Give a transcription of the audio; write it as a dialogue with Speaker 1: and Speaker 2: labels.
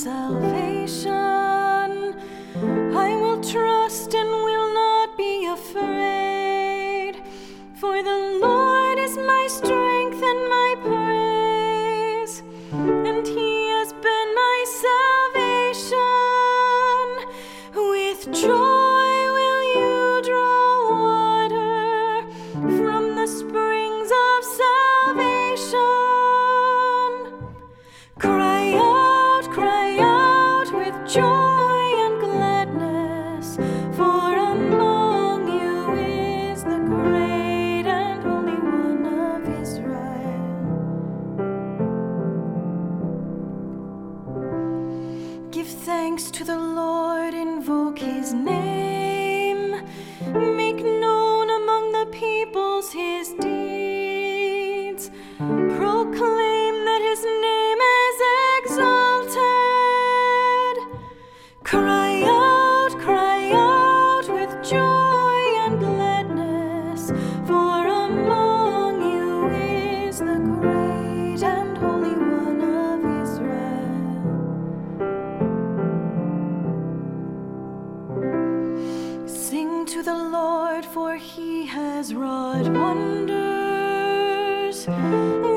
Speaker 1: salvation. I will trust and will not be afraid, for the Lord is my strength and my praise, and He has been my salvation. With joy will you draw water from the springs of salvation. Cry out with joy and gladness, for among you is the great and Holy One of Israel. Give thanks to the Lord, invoke His name, make known among the peoples His deeds, proclaim that His name is exalted. Cry out with joy and gladness, for among you is the great and Holy One of Israel. Sing to the Lord, for He has wrought wonders.